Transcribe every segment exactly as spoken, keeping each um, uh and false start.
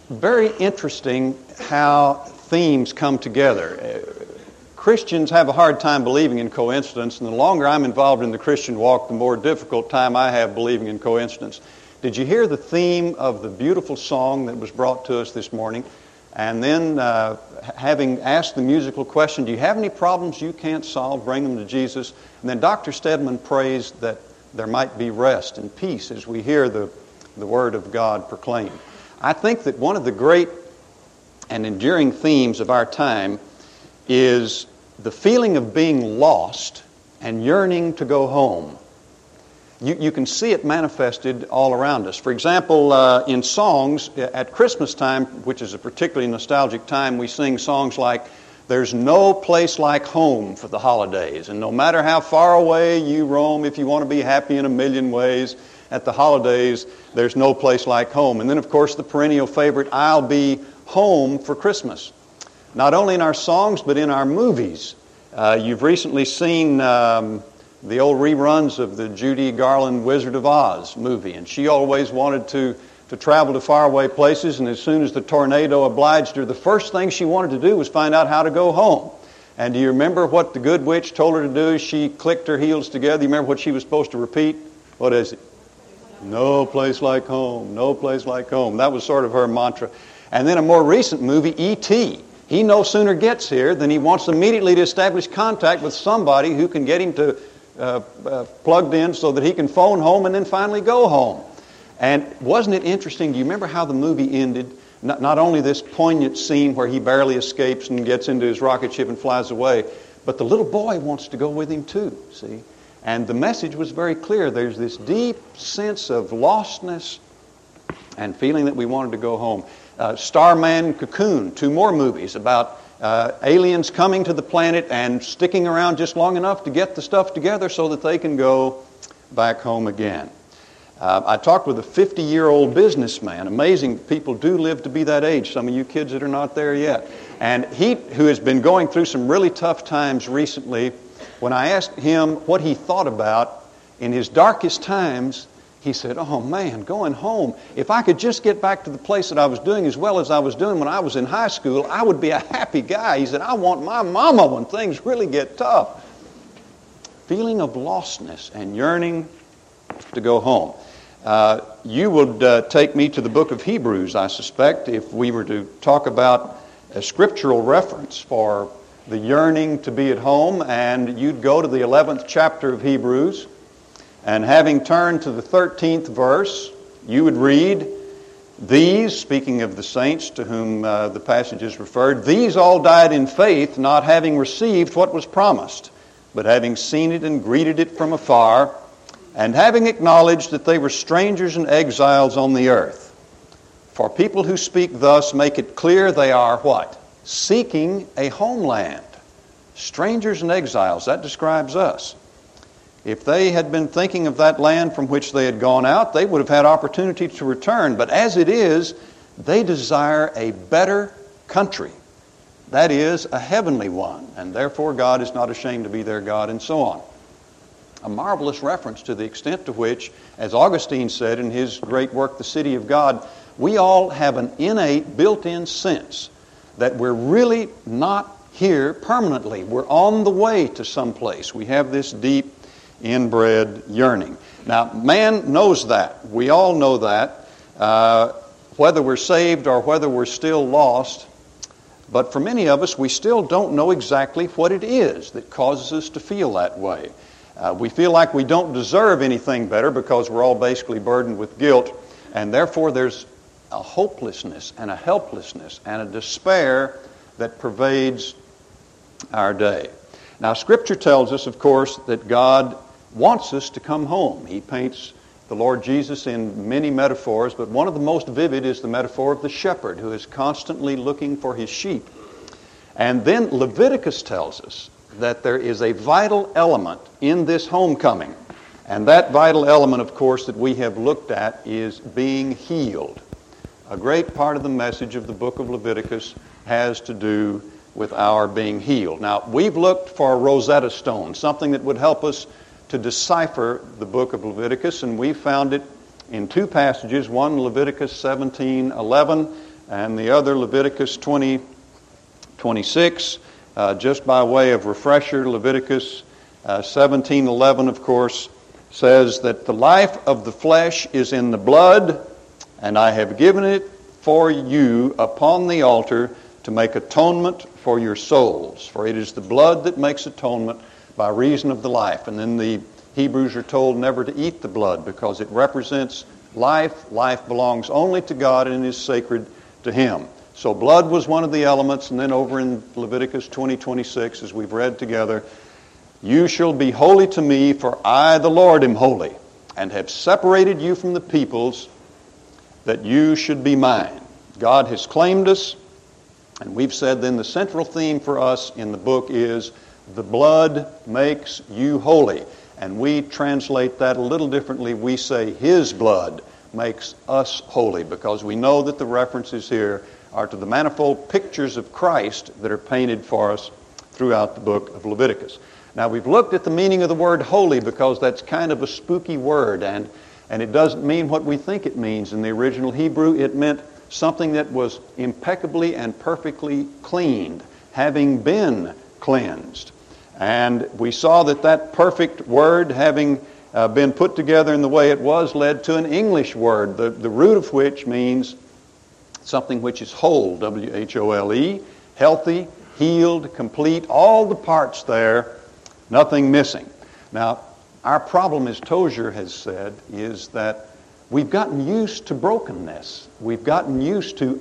very interesting how themes come together. Christians have a hard time believing in coincidence, and the longer I'm involved in the Christian walk, the more difficult time I have believing in coincidence. Did you hear the theme of the beautiful song that was brought to us this morning? And then, uh, having asked the musical question, do you have any problems you can't solve? Bring them to Jesus. And then Doctor Stedman prays that there might be rest and peace as we hear the, the Word of God proclaimed. I think that one of the great and enduring themes of our time is the feeling of being lost and yearning to go home. You, you can see it manifested all around us. For example, uh, in songs, at Christmas time, which is a particularly nostalgic time, we sing songs like, "There's no place like home for the holidays, and no matter how far away you roam, if you want to be happy in a million ways, at the holidays, there's no place like home." And then, of course, the perennial favorite, "I'll be home for Christmas." Not only in our songs, but in our movies. Uh, you've recently seen um, the old reruns of the Judy Garland Wizard of Oz movie, and she always wanted to, to travel to faraway places, and as soon as the tornado obliged her, the first thing she wanted to do was find out how to go home. And do you remember what the good witch told her to do? She clicked her heels together. You remember what she was supposed to repeat? What is it? "No place like home, no place like home." That was sort of her mantra. And then a more recent movie, E T He no sooner gets here than he wants immediately to establish contact with somebody who can get him to uh, uh, plugged in so that he can phone home and then finally go home. And wasn't it interesting? Do you remember how the movie ended? Not, not only this poignant scene where he barely escapes and gets into his rocket ship and flies away, but the little boy wants to go with him too, see? And the message was very clear. There's this deep sense of lostness and feeling that we wanted to go home. Uh, Starman, Cocoon, two more movies about uh, aliens coming to the planet and sticking around just long enough to get the stuff together so that they can go back home again. Uh, I talked with a fifty-year-old businessman. Amazing, people do live to be that age, some of you kids that are not there yet. And he, who has been going through some really tough times recently, when I asked him what he thought about in his darkest times, he said, "Oh man, going home, if I could just get back to the place that I was doing as well as I was doing when I was in high school, I would be a happy guy." He said, "I want my mama when things really get tough." Feeling of lostness and yearning to go home. Uh, you would uh, take me to the book of Hebrews, I suspect, if we were to talk about a scriptural reference for the yearning to be at home, and you'd go to the eleventh chapter of Hebrews, and having turned to the thirteenth verse, you would read, "These," speaking of the saints to whom uh, the passage is referred, "these all died in faith, not having received what was promised, but having seen it and greeted it from afar, and having acknowledged that they were strangers and exiles on the earth. For people who speak thus make it clear they are" what? "Seeking a homeland." Strangers and exiles, that describes us. If they had been thinking of that land from which they had gone out, they would have had opportunity to return. But as it is, they desire a better country. That is, a heavenly one. And therefore God is not ashamed to be their God, and so on. A marvelous reference to the extent to which, as Augustine said in his great work, The City of God, we all have an innate, built-in sense that we're really not here permanently. We're on the way to someplace. We have this deep inbred yearning. Now, man knows that. We all know that, uh, whether we're saved or whether we're still lost. But for many of us, we still don't know exactly what it is that causes us to feel that way. Uh, we feel like we don't deserve anything better because we're all basically burdened with guilt, and therefore there's a hopelessness and a helplessness and a despair that pervades our day. Now, Scripture tells us, of course, that God wants us to come home. He paints the Lord Jesus in many metaphors, but one of the most vivid is the metaphor of the shepherd who is constantly looking for his sheep. And then Leviticus tells us that there is a vital element in this homecoming. And that vital element, of course, that we have looked at is being healed. A great part of the message of the book of Leviticus has to do with our being healed. Now, we've looked for a Rosetta Stone, something that would help us to decipher the book of Leviticus, and we found it in two passages. One, Leviticus seventeen eleven, and the other, Leviticus twenty, twenty-six. Uh, just by way of refresher, Leviticus uh, seventeen eleven, of course, says that the life of the flesh is in the blood, and I have given it for you upon the altar to make atonement for your souls. For it is the blood that makes atonement by reason of the life. And then the Hebrews are told never to eat the blood because it represents life. Life belongs only to God and is sacred to Him. So blood was one of the elements. And then over in Leviticus twenty, twenty-six, as we've read together, you shall be holy to me, for I, the Lord, am holy, and have separated you from the peoples, that you should be mine. God has claimed us, and we've said then the central theme for us in the book is the blood makes you holy. And we translate that a little differently. We say His blood makes us holy, because we know that the references here are to the manifold pictures of Christ that are painted for us throughout the book of Leviticus. Now, we've looked at the meaning of the word holy because that's kind of a spooky word, and, and it doesn't mean what we think it means. In the original Hebrew, it meant something that was impeccably and perfectly cleaned, having been cleansed. And we saw that that perfect word, having uh, been put together in the way it was, led to an English word, the, the root of which means something which is whole, W H O L E, healthy, healed, complete, all the parts there, nothing missing. Now, our problem, as Tozer has said, is that we've gotten used to brokenness. We've gotten used to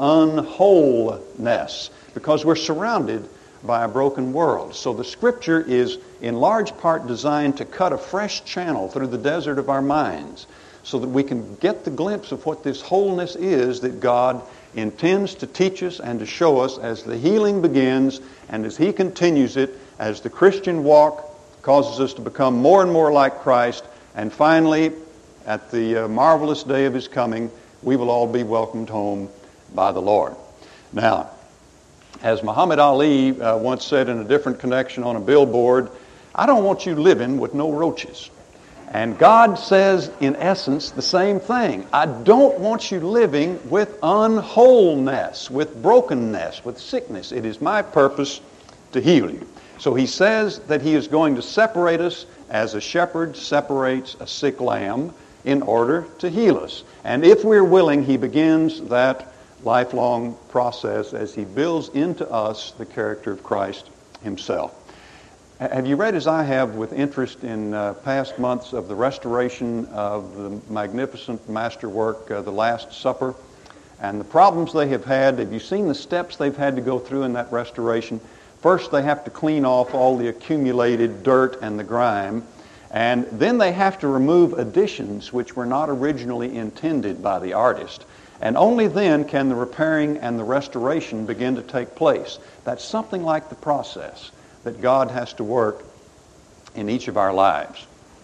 unwholeness because we're surrounded by a broken world. So the Scripture is in large part designed to cut a fresh channel through the desert of our minds so that we can get the glimpse of what this wholeness is that God intends to teach us and to show us as the healing begins and as He continues it, as the Christian walk causes us to become more and more like Christ, and finally, at the uh, marvelous day of His coming, we will all be welcomed home by the Lord. Now, as Muhammad Ali uh, once said in a different connection on a billboard, I don't want you living with no roaches. And God says, in essence, the same thing. I don't want you living with unwholeness, with brokenness, with sickness. It is my purpose to heal you. So He says that He is going to separate us as a shepherd separates a sick lamb in order to heal us. And if we're willing, He begins that lifelong process as He builds into us the character of Christ Himself. Have you read, as I have, with interest in uh, past months, of the restoration of the magnificent masterwork, uh, The Last Supper, and the problems they have had? Have you seen the steps they've had to go through in that restoration? First, they have to clean off all the accumulated dirt and the grime, and then they have to remove additions which were not originally intended by the artist. And only then can the repairing and the restoration begin to take place. That's something like the process that God has to work in each of our lives.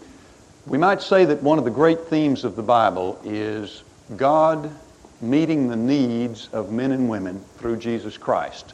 We might say that one of the great themes of the Bible is God meeting the needs of men and women through Jesus Christ.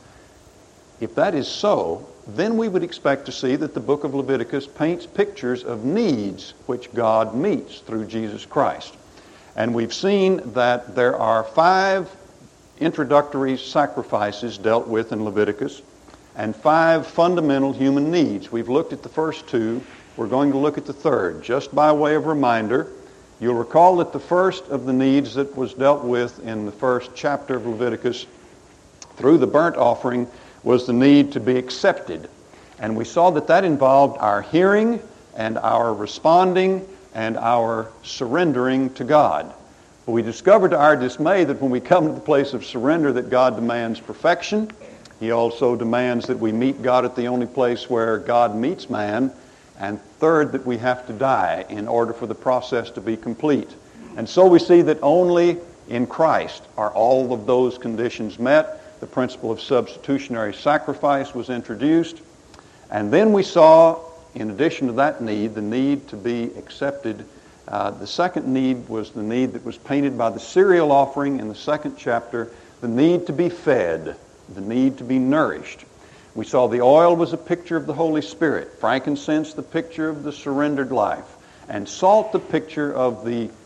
If that is so, then we would expect to see that the book of Leviticus paints pictures of needs which God meets through Jesus Christ. And we've seen that there are five introductory sacrifices dealt with in Leviticus and five fundamental human needs. We've looked at the first two. We're going to look at the third. Just by way of reminder, you'll recall that the first of the needs that was dealt with in the first chapter of Leviticus through the burnt offering was the need to be accepted. And we saw that that involved our hearing and our responding and our surrendering to God. But we discovered to our dismay that when we come to the place of surrender, that God demands perfection. He also demands that we meet God at the only place where God meets man. And third, that we have to die in order for the process to be complete. And so we see that only in Christ are all of those conditions met. The principle of substitutionary sacrifice was introduced. And then we saw, in addition to that need, the need to be accepted. Uh, the second need was the need that was painted by the cereal offering in the second chapter, the need to be fed, the need to be nourished. We saw the oil was a picture of the Holy Spirit, frankincense the picture of the surrendered life, and salt the picture of the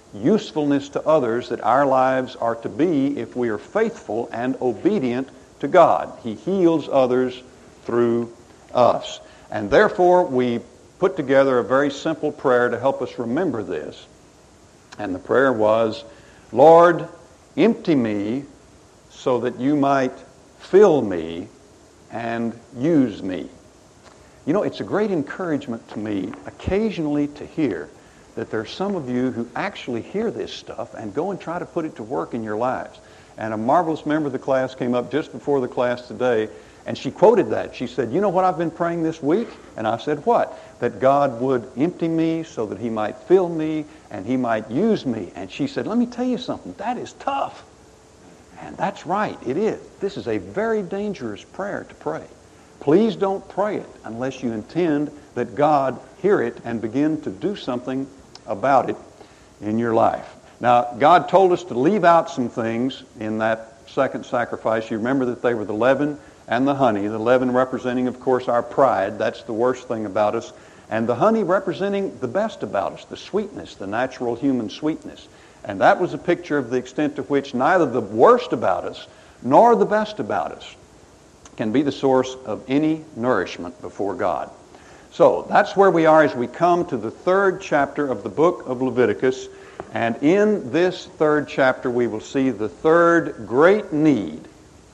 usefulness to others that our lives are to be if we are faithful and obedient to God. He heals others through us. And therefore, we put together a very simple prayer to help us remember this. And the prayer was, Lord, empty me so that you might fill me and use me. You know, it's a great encouragement to me occasionally to hear that there's some of you who actually hear this stuff and go and try to put it to work in your lives. And a marvelous member of the class came up just before the class today, and she quoted that. She said, you know what I've been praying this week? And I said, what? That God would empty me so that he might fill me and he might use me. And she said, let me tell you something. That is tough. And that's right. It is. This is a very dangerous prayer to pray. Please don't pray it unless you intend that God hear it and begin to do something about it in your life. Now, God told us to leave out some things in that second sacrifice. You remember that they were the leaven and the honey. The leaven representing, of course, our pride. That's the worst thing about us. And the honey representing the best about us, the sweetness, the natural human sweetness. And that was a picture of the extent to which neither the worst about us nor the best about us can be the source of any nourishment before God. So that's where we are as we come to the third chapter of the book of Leviticus. And in this third chapter, we will see the third great need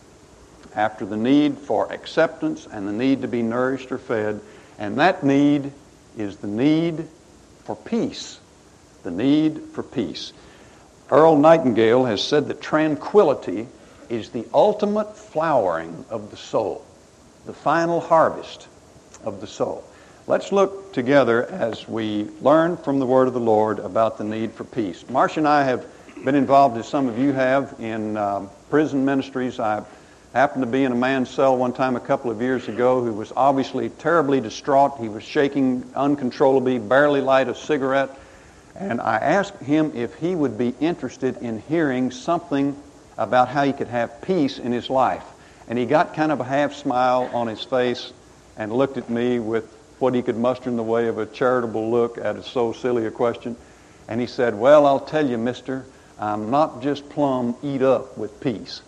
after the need for acceptance and the need to be nourished or fed. And that need is the need for peace. The need for peace. Earl Nightingale has said that tranquility is the ultimate flowering of the soul, the final harvest of the soul. Let's look together as we learn from the Word of the Lord about the need for peace. Marcia and I have been involved, as some of you have, in um, prison ministries. I happened to be in a man's cell one time a couple of years ago who was obviously terribly distraught. He was shaking uncontrollably, barely light a cigarette. And I asked him if he would be interested in hearing something about how he could have peace in his life. And he got kind of a half smile on his face and looked at me with what he could muster in the way of a charitable look at a so silly a question. And he said, well, I'll tell you, mister, I'm not just plumb eat up with peace.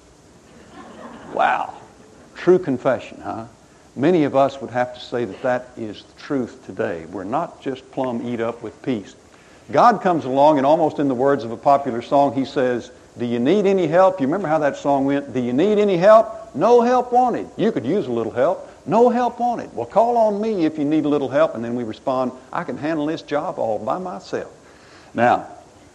Wow. True confession, huh? Many of us would have to say that that is the truth today. We're not just plumb eat up with peace. God comes along, and almost in the words of a popular song, he says, do you need any help? You remember how that song went? Do you need any help? No help wanted. You could use a little help. No help wanted. Well, call on me if you need a little help. And then we respond, I can handle this job all by myself. Now,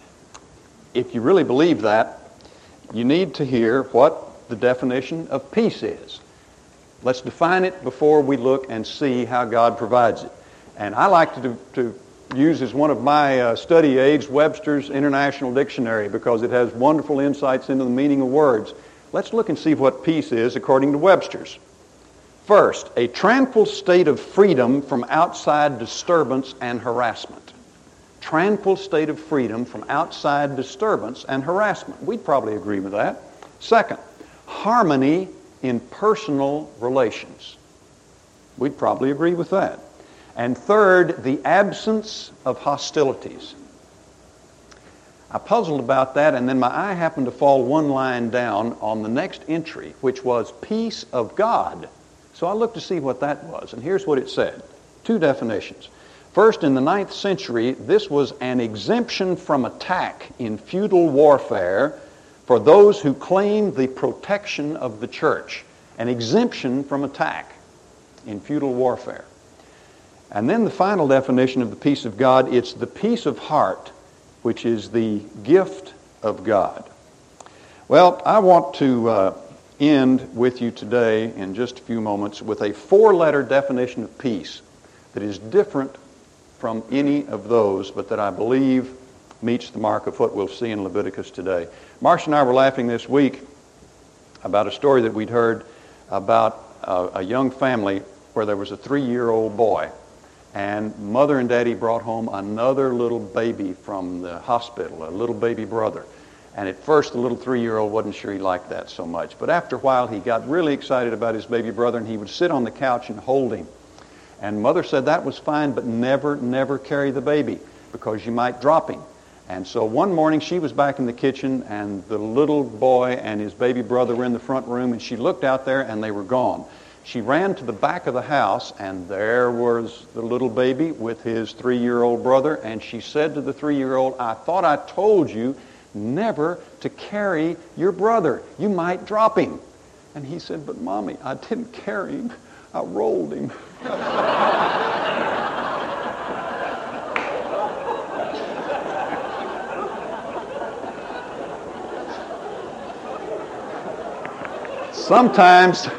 if you really believe that, you need to hear what the definition of peace is. Let's define it before we look and see how God provides it. And I like to, do, to use as one of my uh, study aids Webster's International Dictionary because it has wonderful insights into the meaning of words. Let's look and see what peace is according to Webster's. First, a tranquil state of freedom from outside disturbance and harassment. Tranquil state of freedom from outside disturbance and harassment. We'd probably agree with that. Second, harmony in personal relations. We'd probably agree with that. And third, the absence of hostilities. I puzzled about that, and then my eye happened to fall one line down on the next entry, which was peace of God. So I looked to see what that was, and here's what it said. Two definitions. First, in the ninth century, this was an exemption from attack in feudal warfare for those who claimed the protection of the church. An exemption from attack in feudal warfare. And then the final definition of the peace of God, it's the peace of heart, which is the gift of God. Well, I want to uh, end with you today in just a few moments with a four-letter definition of peace that is different from any of those, but that I believe meets the mark of what we'll see in Leviticus today. Marcia and I were laughing this week about a story that we'd heard about a, a young family where there was a three-year-old boy, and Mother and Daddy brought home another little baby from the hospital, a little baby brother. And at first, the little three-year-old wasn't sure he liked that so much. But after a while, he got really excited about his baby brother, and he would sit on the couch and hold him. And Mother said that was fine, but never, never carry the baby, because you might drop him. And so one morning she was back in the kitchen, and the little boy and his baby brother were in the front room, and she looked out there and they were gone. She ran to the back of the house, and there was the little baby with his three-year-old brother, and she said to the three-year-old, "I thought I told you never to carry your brother. You might drop him." And he said, "But Mommy, I didn't carry him. I rolled him." Sometimes,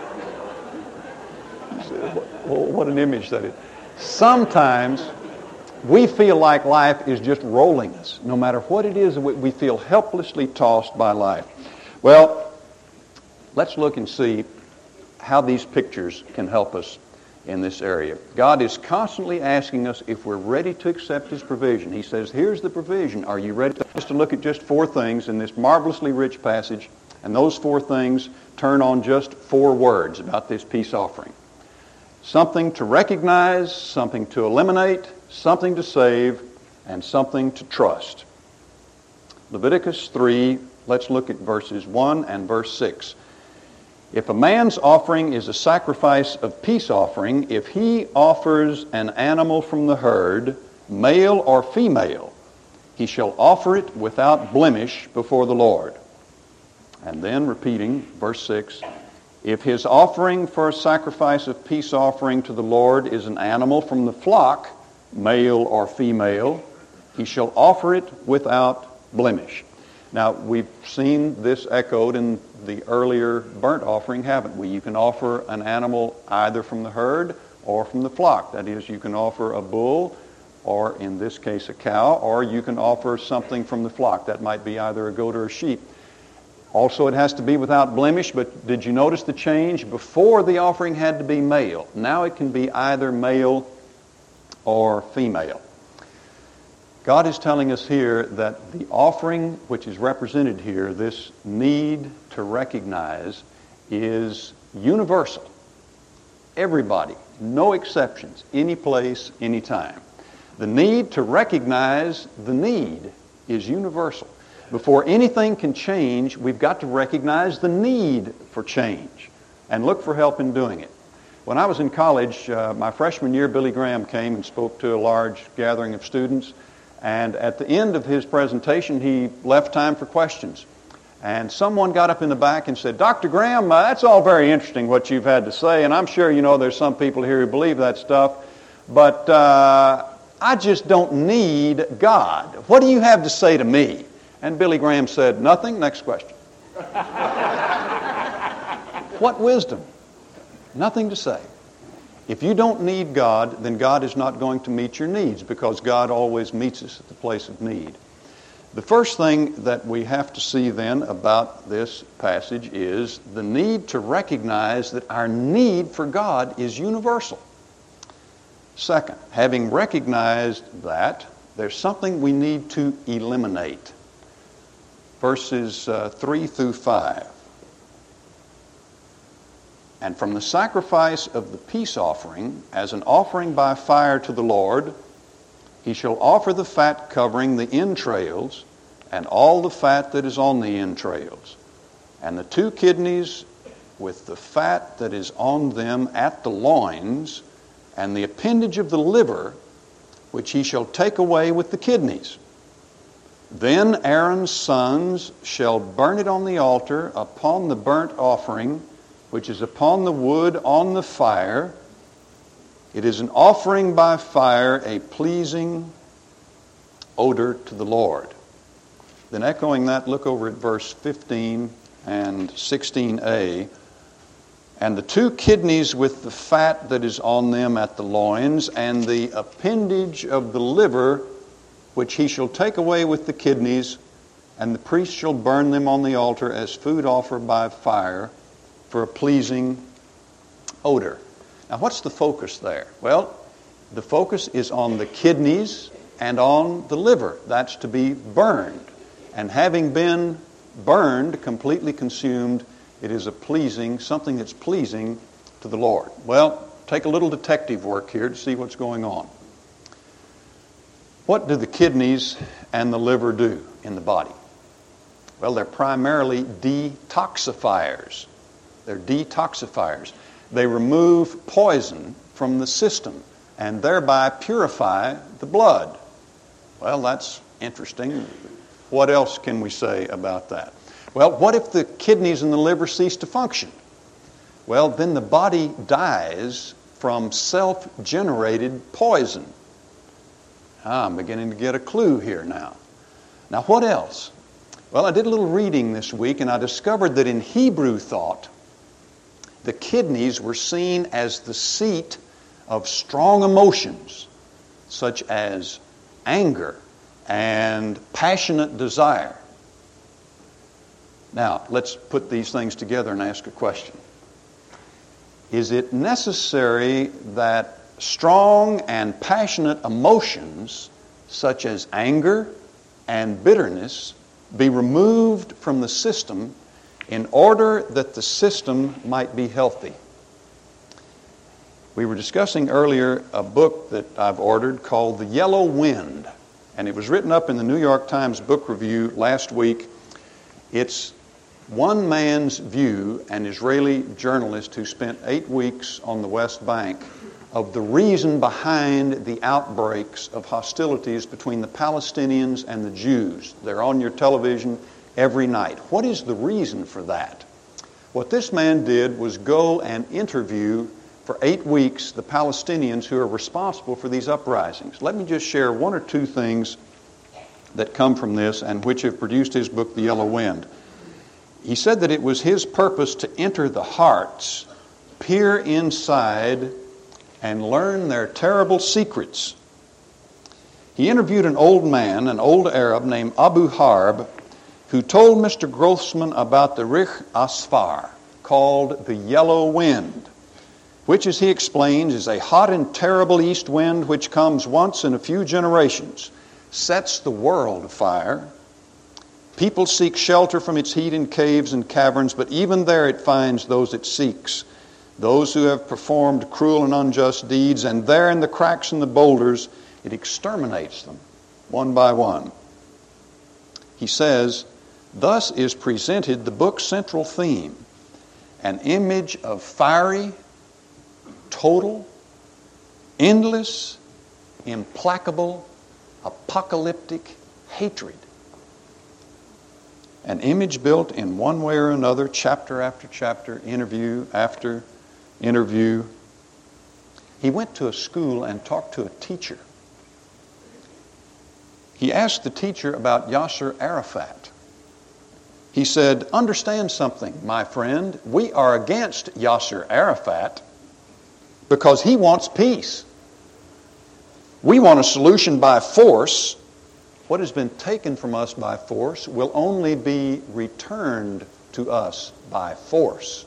what an image that is. Sometimes we feel like life is just rolling us. No matter what it is, we feel helplessly tossed by life. Well, let's look and see how these pictures can help us in this area. God is constantly asking us if we're ready to accept His provision. He says, here's the provision. Are you ready? Just to look at just four things in this marvelously rich passage, and those four things turn on just four words about this peace offering. Something to recognize, something to eliminate, something to save, and something to trust. Leviticus three, let's look at verses one and verse six. If a man's offering is a sacrifice of peace offering, if he offers an animal from the herd, male or female, he shall offer it without blemish before the Lord. And then repeating, verse six, if his offering for a sacrifice of peace offering to the Lord is an animal from the flock, male or female, he shall offer it without blemish. Now, we've seen this echoed in the earlier burnt offering, haven't we? You can offer an animal either from the herd or from the flock. That is, you can offer a bull, or in this case a cow, or you can offer something from the flock. That might be either a goat or a sheep. Also, it has to be without blemish, but did you notice the change? Before, the offering had to be male. Now it can be either male or female. God is telling us here that the offering which is represented here, this need to recognize, is universal. Everybody, no exceptions, any place, any time. The need to recognize the need is universal. Before anything can change, we've got to recognize the need for change and look for help in doing it. When I was in college, uh, my freshman year, Billy Graham came and spoke to a large gathering of students. And at the end of his presentation, he left time for questions. And someone got up in the back and said, "Doctor Graham, uh, that's all very interesting what you've had to say, and I'm sure you know there's some people here who believe that stuff, but uh, I just don't need God. What do you have to say to me?" And Billy Graham said, "Nothing. Next question." What wisdom? Nothing to say. If you don't need God, then God is not going to meet your needs, because God always meets us at the place of need. The first thing that we have to see then about this passage is the need to recognize that our need for God is universal. Second, having recognized that, there's something we need to eliminate. Verses uh, three through five. And from the sacrifice of the peace offering, as an offering by fire to the Lord, he shall offer the fat covering the entrails, and all the fat that is on the entrails, and the two kidneys with the fat that is on them at the loins, and the appendage of the liver, which he shall take away with the kidneys. Then Aaron's sons shall burn it on the altar upon the burnt offering, which is upon the wood on the fire. It is an offering by fire, a pleasing odor to the Lord. Then echoing that, look over at verse fifteen and sixteen a. And the two kidneys with the fat that is on them at the loins, and the appendage of the liver, which he shall take away with the kidneys, and the priest shall burn them on the altar as food offered by fire, for a pleasing odor. Now, what's the focus there? Well, the focus is on the kidneys and on the liver. That's to be burned. And having been burned, completely consumed, it is a pleasing, something that's pleasing to the Lord. Well, take a little detective work here to see what's going on. What do the kidneys and the liver do in the body? Well, they're primarily detoxifiers. They're detoxifiers. They remove poison from the system and thereby purify the blood. Well, that's interesting. What else can we say about that? Well, what if the kidneys and the liver cease to function? Well, then the body dies from self-generated poison. Ah, I'm beginning to get a clue here now. Now, what else? Well, I did a little reading this week, and I discovered that in Hebrew thought, the kidneys were seen as the seat of strong emotions, such as anger and passionate desire. Now, let's put these things together and ask a question. Is it necessary that strong and passionate emotions, such as anger and bitterness, be removed from the system in order that the system might be healthy? We were discussing earlier a book that I've ordered called The Yellow Wind, and it was written up in the New York Times Book Review last week. It's one man's view, an Israeli journalist who spent eight weeks on the West Bank, of the reason behind the outbreaks of hostilities between the Palestinians and the Jews. They're on your television every night. What is the reason for that? What this man did was go and interview for eight weeks the Palestinians who are responsible for these uprisings. Let me just share one or two things that come from this and which have produced his book, The Yellow Wind. He said that it was his purpose to enter the hearts, peer inside, and learn their terrible secrets. He interviewed an old man, an old Arab named Abu Harb, who told Mister Grossman about the Rih Asfar, called the Yellow Wind, which, as he explains, is a hot and terrible east wind which comes once in a few generations, sets the world afire. People seek shelter from its heat in caves and caverns, but even there it finds those it seeks, those who have performed cruel and unjust deeds, and there in the cracks and the boulders it exterminates them one by one. He says, thus is presented the book's central theme, an image of fiery, total, endless, implacable, apocalyptic hatred. An image built in one way or another, chapter after chapter, interview after interview. He went to a school and talked to a teacher. He asked the teacher about Yasser Arafat. He said, understand something, my friend. We are against Yasser Arafat because he wants peace. We want a solution by force. What has been taken from us by force will only be returned to us by force.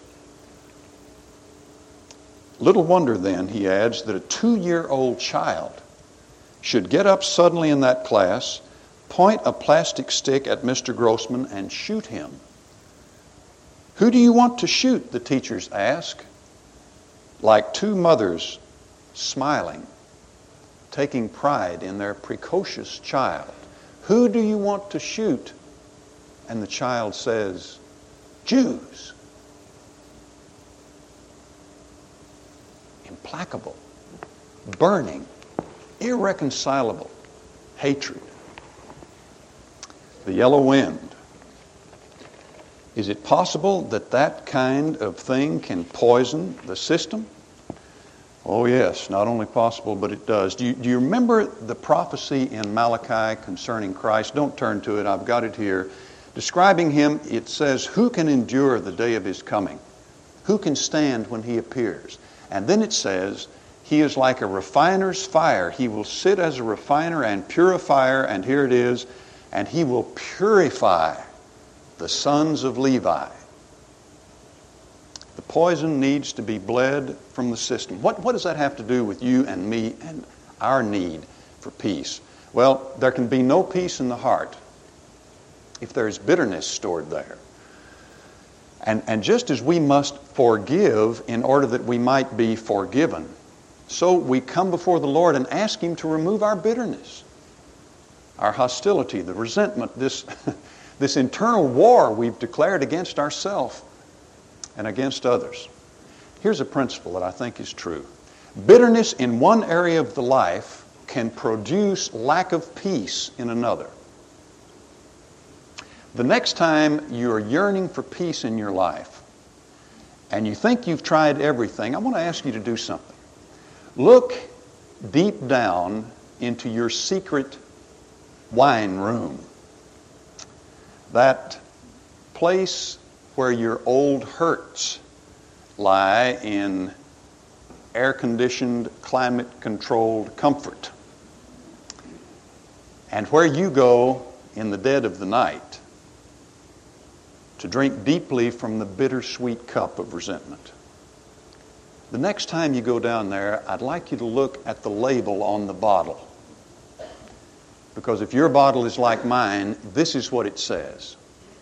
Little wonder then, he adds, that a two-year-old child should get up suddenly in that class, point a plastic stick at Mister Grossman, and shoot him. Who do you want to shoot? The teachers ask, like two mothers smiling, taking pride in their precocious child. Who do you want to shoot? And the child says, Jews. Implacable, burning, irreconcilable hatred. The yellow wind. Is it possible that that kind of thing can poison the system? Oh yes, not only possible, but it does. Do you, do you remember the prophecy in Malachi concerning Christ? Don't turn to it, I've got it here. Describing him, it says, who can endure the day of his coming? Who can stand when he appears? And then it says, he is like a refiner's fire. He will sit as a refiner and purifier, and here it is, and he will purify the sons of Levi. The poison needs to be bled from the system. What, what does that have to do with you and me and our need for peace? Well, there can be no peace in the heart if there is bitterness stored there. And, and just as we must forgive in order that we might be forgiven, so we come before the Lord and ask Him to remove our bitterness. our hostility, the resentment, this, this internal war we've declared against ourselves and against others. Here's a principle that I think is true. Bitterness in one area of the life can produce lack of peace in another. The next time you're yearning for peace in your life and you think you've tried everything, I want to ask you to do something. Look deep down into your secret wine room, that place where your old hurts lie in air-conditioned, climate-controlled comfort, and where you go in the dead of the night to drink deeply from the bittersweet cup of resentment. The next time you go down there, I'd like you to look at the label on the bottle. Because if your bottle is like mine, this is what it says.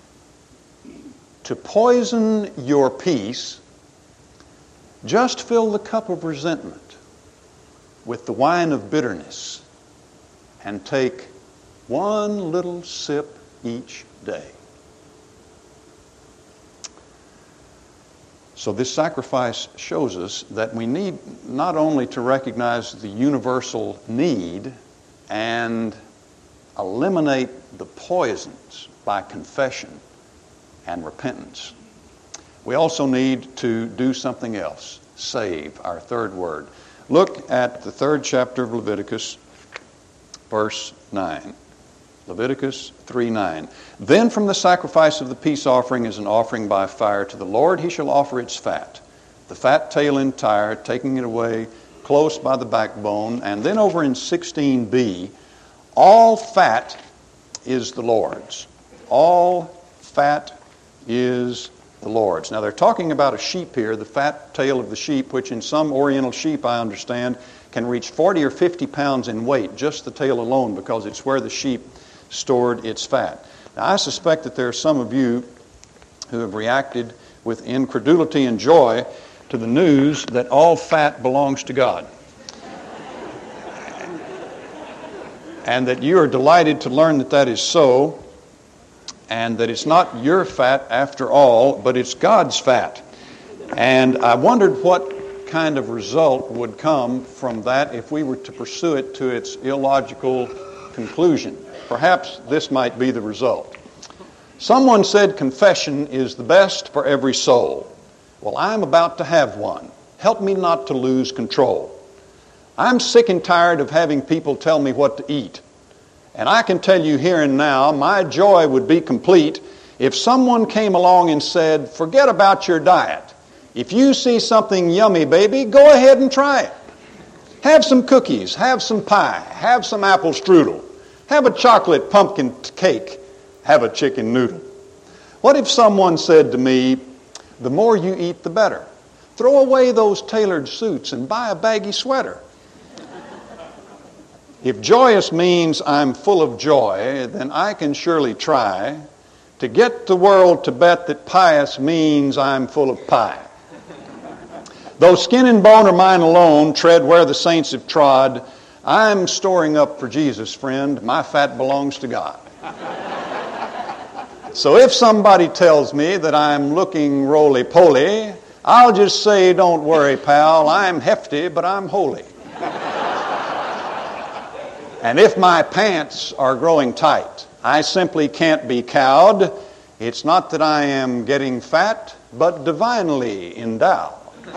To poison your peace, just fill the cup of resentment with the wine of bitterness and take one little sip each day. So this sacrifice shows us that we need not only to recognize the universal need and eliminate the poisons by confession and repentance. We also need to do something else. Save, our third word. Look at the third chapter of Leviticus, verse nine. Leviticus three nine. Then from the sacrifice of the peace offering as an offering by fire to the Lord, he shall offer its fat, the fat tail entire, taking it away close by the backbone. And then over in sixteen b, all fat is the Lord's. All fat is the Lord's. Now they're talking about a sheep here, the fat tail of the sheep, which in some Oriental sheep, I understand, can reach forty or fifty pounds in weight, just the tail alone, because it's where the sheep stored its fat. Now I suspect that there are some of you who have reacted with incredulity and joy to the news that all fat belongs to God. And that you are delighted to learn that that is so, and that it's not your fat after all, but it's God's fat. And I wondered what kind of result would come from that if we were to pursue it to its illogical conclusion. Perhaps this might be the result. Someone said confession is the best for every soul. Well, I'm about to have one. Help me not to lose control. I'm sick and tired of having people tell me what to eat. And I can tell you here and now, my joy would be complete if someone came along and said, forget about your diet. If you see something yummy, baby, go ahead and try it. Have some cookies, have some pie, have some apple strudel, have a chocolate pumpkin cake, have a chicken noodle. What if someone said to me, the more you eat, the better. Throw away those tailored suits and buy a baggy sweater. If joyous means I'm full of joy, then I can surely try to get the world to bet that pious means I'm full of pie. Though skin and bone are mine alone, tread where the saints have trod, I'm storing up for Jesus, friend. My fat belongs to God. So if somebody tells me that I'm looking roly-poly, I'll just say, don't worry, pal, I'm hefty, but I'm holy. And if my pants are growing tight, I simply can't be cowed. It's not that I am getting fat, but divinely endowed.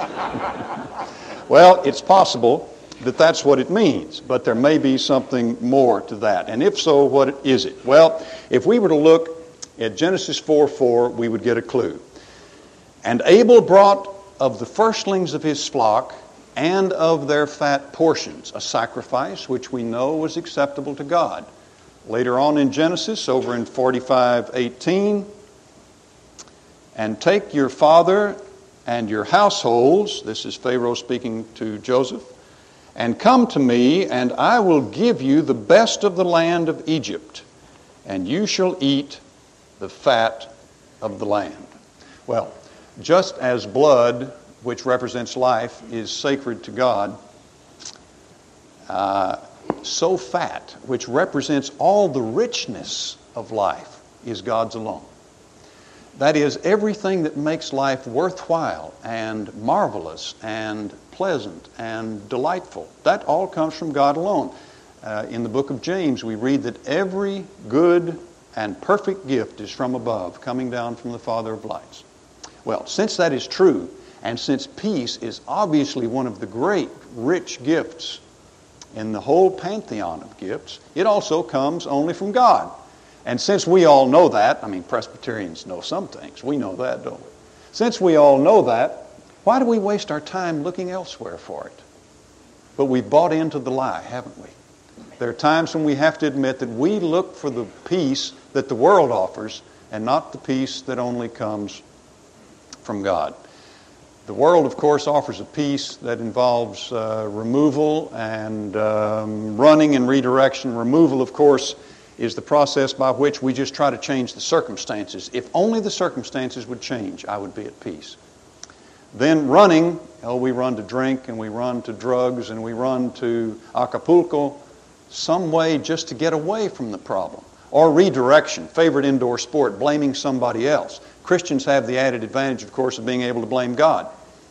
Well, it's possible that that's what it means, but there may be something more to that. And if so, what is it? Well, if we were to look at Genesis four four, we would get a clue. And Abel brought of the firstlings of his flock and of their fat portions, a sacrifice which we know was acceptable to God. Later on in Genesis, over in forty-five eighteen, and take your father and your households, this is Pharaoh speaking to Joseph, and come to me, and I will give you the best of the land of Egypt, and you shall eat the fat of the land. Well, just as blood, which represents life, is sacred to God, uh, so fat, which represents all the richness of life, is God's alone. That is, everything that makes life worthwhile and marvelous and pleasant and delightful, that all comes from God alone. Uh, in the book of James, we read that every good and perfect gift is from above, coming down from the Father of lights. Well, since that is true, and since peace is obviously one of the great, rich gifts in the whole pantheon of gifts, it also comes only from God. And since we all know that, I mean, Presbyterians know some things. We know that, don't we? Since we all know that, why do we waste our time looking elsewhere for it? But we've bought into the lie, haven't we? There are times when we have to admit that we look for the peace that the world offers and not the peace that only comes from God. The world, of course, offers a peace that involves uh, removal and um, running and redirection. Removal, of course, is the process by which we just try to change the circumstances. If only the circumstances would change, I would be at peace. Then running, oh, we run to drink and we run to drugs and we run to Acapulco, some way just to get away from the problem. Or redirection, favorite indoor sport, blaming somebody else. Christians have the added advantage, of course, of being able to blame God.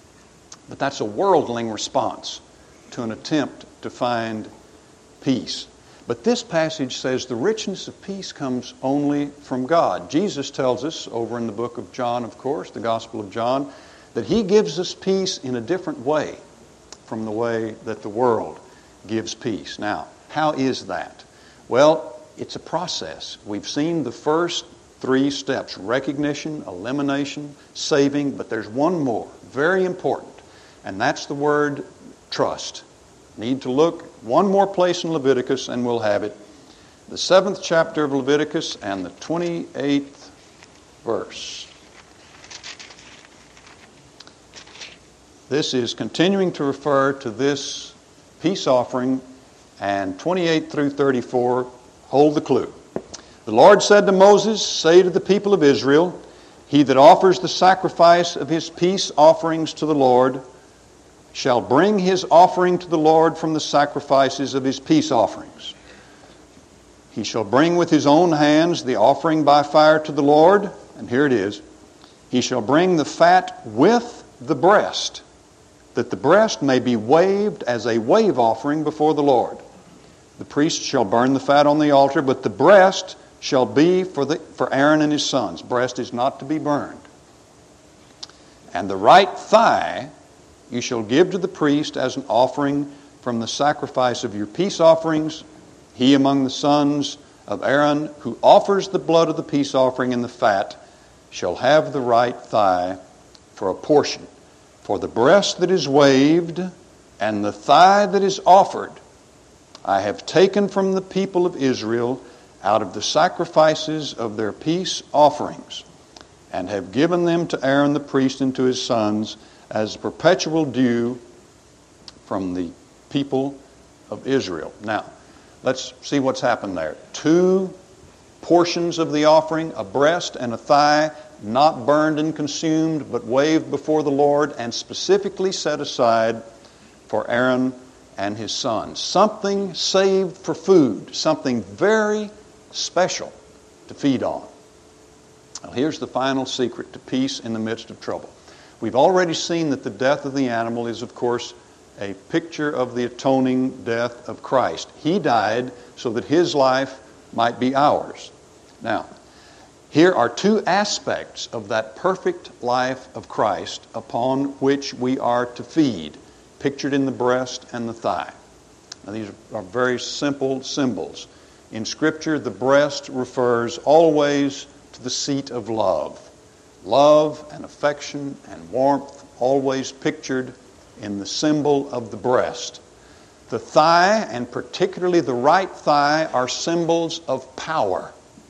But that's a worldling response to an attempt to find peace. But this passage says the richness of peace comes only from God. Jesus tells us over in the book of John, of course, the Gospel of John, that He gives us peace in a different way from the way that the world gives peace. Now, how is that? Well, it's a process. We've seen the first three steps: recognition, elimination, saving, but there's one more, very important, and that's the word trust. Need to look one more place in Leviticus and we'll have it. The seventh chapter of Leviticus and the twenty-eighth verse. This is continuing to refer to this peace offering, and twenty-eight through thirty-four hold the clue. The Lord said to Moses, "Say to the people of Israel, he that offers the sacrifice of his peace offerings to the Lord shall bring his offering to the Lord from the sacrifices of his peace offerings. He shall bring with his own hands the offering by fire to the Lord," and here it is, "he shall bring the fat with the breast, that the breast may be waved as a wave offering before the Lord. The priest shall burn the fat on the altar, but the breast shall be for the for Aaron and his sons." Breast is not to be burned. "And the right thigh you shall give to the priest as an offering from the sacrifice of your peace offerings. He among the sons of Aaron who offers the blood of the peace offering and the fat shall have the right thigh for a portion. For the breast that is waved and the thigh that is offered I have taken from the people of Israel out of the sacrifices of their peace offerings, and have given them to Aaron the priest and to his sons as perpetual due from the people of Israel." Now, let's see what's happened there. Two portions of the offering, a breast and a thigh, not burned and consumed, but waved before the Lord and specifically set aside for Aaron and his sons. Something saved for food, something very special to feed on. Now, here's the final secret to peace in the midst of trouble. We've already seen that the death of the animal is, of course, a picture of the atoning death of Christ. He died so that His life might be ours. Now, here are two aspects of that perfect life of Christ upon which we are to feed, pictured in the breast and the thigh. Now, these are very simple symbols. In Scripture, the breast refers always to the seat of love. Love and affection and warmth always pictured in the symbol of the breast. The thigh, and particularly the right thigh, are symbols of power.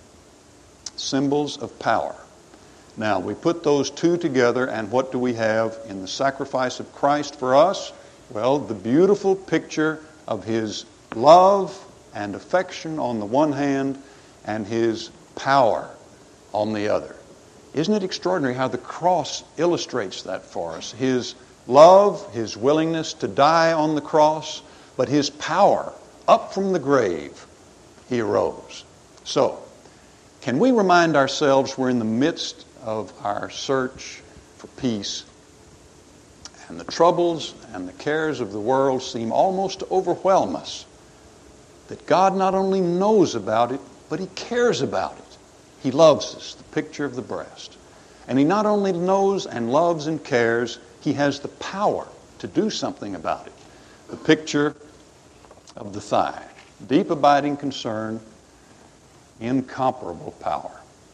Symbols of power. Now, we put those two together, and what do we have in the sacrifice of Christ for us? Well, the beautiful picture of His love and affection on the one hand, and His power on the other. Isn't it extraordinary how the cross illustrates that for us? His love, His willingness to die on the cross, but His power up from the grave, he arose. So, can we remind ourselves we're in the midst of our search for peace, and the troubles and the cares of the world seem almost to overwhelm us, that God not only knows about it, but he cares about it. He loves us, the picture of the breast. And he not only knows and loves and cares, he has the power to do something about it. The picture of the thigh. Deep abiding concern, incomparable power.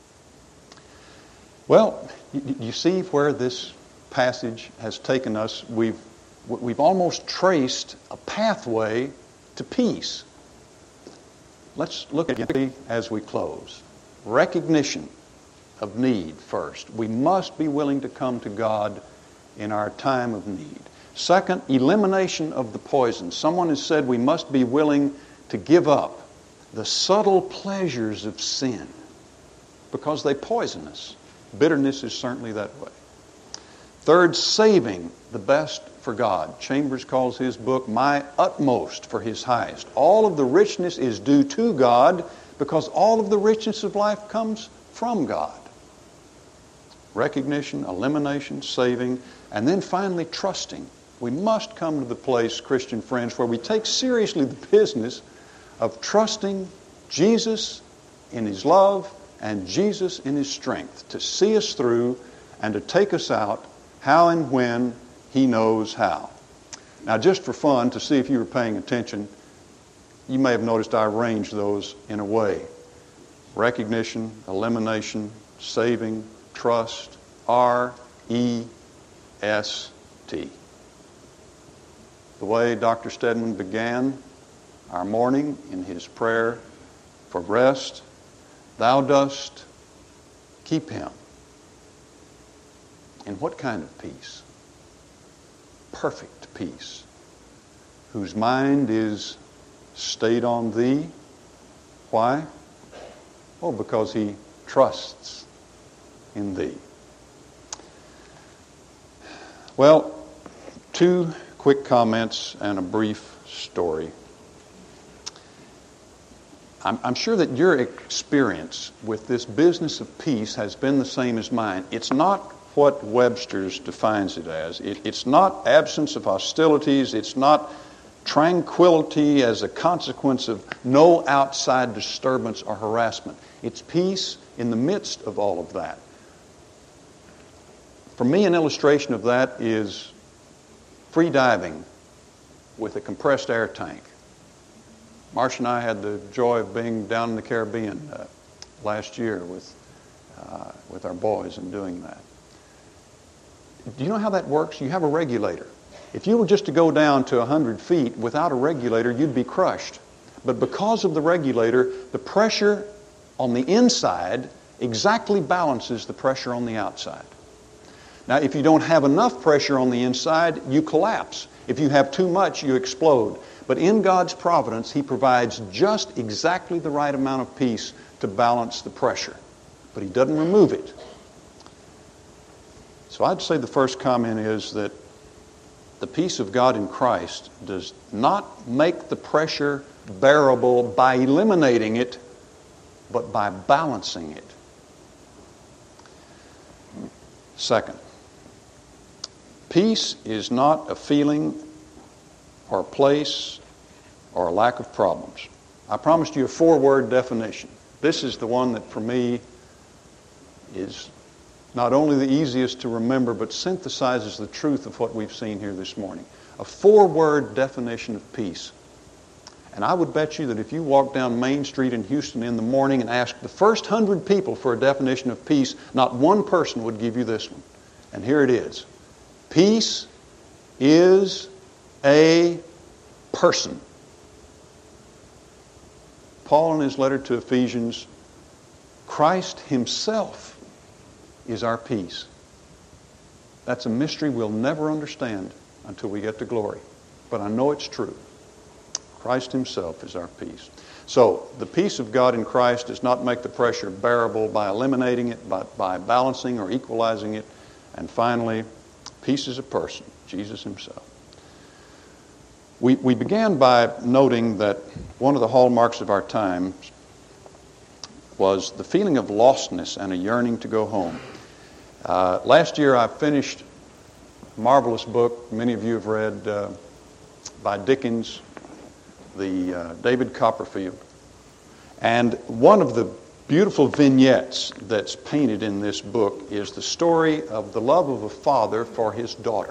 Well, you see where this passage has taken us. We've, we've almost traced a pathway to peace. Let's look at it as we close. Recognition of need first. We must be willing to come to God in our time of need. Second, elimination of the poison. Someone has said we must be willing to give up the subtle pleasures of sin because they poison us. Bitterness is certainly that way. Third, saving the best for God. Chambers calls his book, My Utmost for His Highest. All of the richness is due to God because all of the richness of life comes from God. Recognition, elimination, saving, and then finally trusting. We must come to the place, Christian friends, where we take seriously the business of trusting Jesus in his love and Jesus in his strength to see us through and to take us out how and when he knows how. Now, just for fun, to see if you were paying attention, you may have noticed I arranged those in a way. Recognition, elimination, saving, trust, R E S T. The way Doctor Stedman began our morning in his prayer for rest, thou dost keep him. In what kind of peace? Perfect peace, whose mind is stayed on thee. Why? Oh, because he trusts in thee. Well, two quick comments and a brief story. I'm, I'm sure that your experience with this business of peace has been the same as mine. It's not what Webster's defines it as. It, it's not absence of hostilities. It's not tranquility as a consequence of no outside disturbance or harassment. It's peace in the midst of all of that. For me, an illustration of that is free diving with a compressed air tank. Marcia and I had the joy of being down in the Caribbean uh, last year with uh, with our boys and doing that. Do you know how that works? You have a regulator. If you were just to go down to one hundred feet without a regulator, you'd be crushed. But because of the regulator, the pressure on the inside exactly balances the pressure on the outside. Now, if you don't have enough pressure on the inside, you collapse. If you have too much, you explode. But in God's providence, he provides just exactly the right amount of peace to balance the pressure. But he doesn't remove it. So I'd say the first comment is that the peace of God in Christ does not make the pressure bearable by eliminating it, but by balancing it. Second, peace is not a feeling or a place or a lack of problems. I promised you a four-word definition. This is the one that for me is not only the easiest to remember, but synthesizes the truth of what we've seen here this morning. A four-word definition of peace. And I would bet you that if you walk down Main Street in Houston in the morning and ask the first hundred people for a definition of peace, not one person would give you this one. And here it is. Peace is a person. Paul, in his letter to Ephesians, Christ himself is our peace. That's a mystery we'll never understand until we get to glory. But I know it's true. Christ himself is our peace. So, the peace of God in Christ does not make the pressure bearable by eliminating it, but by balancing or equalizing it. And finally, peace is a person, Jesus himself. We, we began by noting that one of the hallmarks of our time was the feeling of lostness and a yearning to go home. Uh, last year I finished a marvelous book many of you have read uh, by Dickens, the uh, David Copperfield. And one of the beautiful vignettes that's painted in this book is the story of the love of a father for his daughter.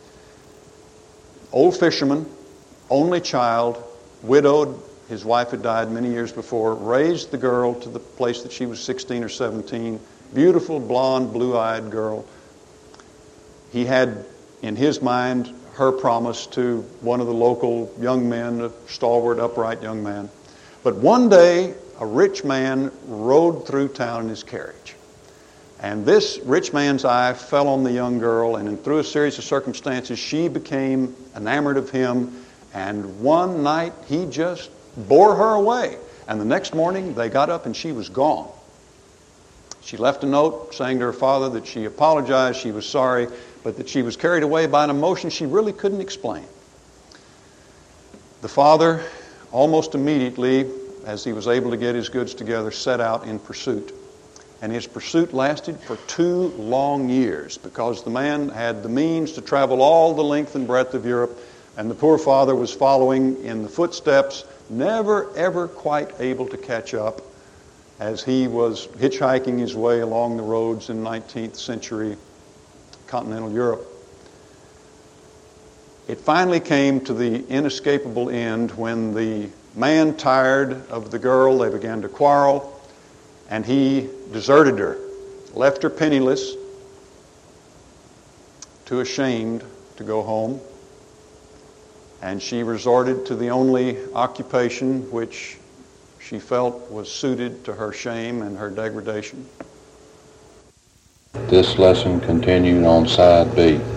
Old fisherman, only child, widowed, his wife had died many years before, raised the girl to the place that she was sixteen or seventeen, beautiful, blonde, blue-eyed girl. He had, in his mind, her promise to one of the local young men, a stalwart, upright young man. But one day, a rich man rode through town in his carriage. And this rich man's eye fell on the young girl, and through a series of circumstances, she became enamored of him. And one night, he just bore her away. And the next morning, they got up and she was gone. She left a note saying to her father that she apologized, she was sorry, but that she was carried away by an emotion she really couldn't explain. The father, almost immediately, as he was able to get his goods together, set out in pursuit. And his pursuit lasted for two long years because the man had the means to travel all the length and breadth of Europe, and the poor father was following in the footsteps, never, ever quite able to catch up as he was hitchhiking his way along the roads in nineteenth century continental Europe. It finally came to the inescapable end when the man tired of the girl, they began to quarrel, and he deserted her, left her penniless, too ashamed to go home, and she resorted to the only occupation which she felt was suited to her shame and her degradation. This lesson continued on Side B.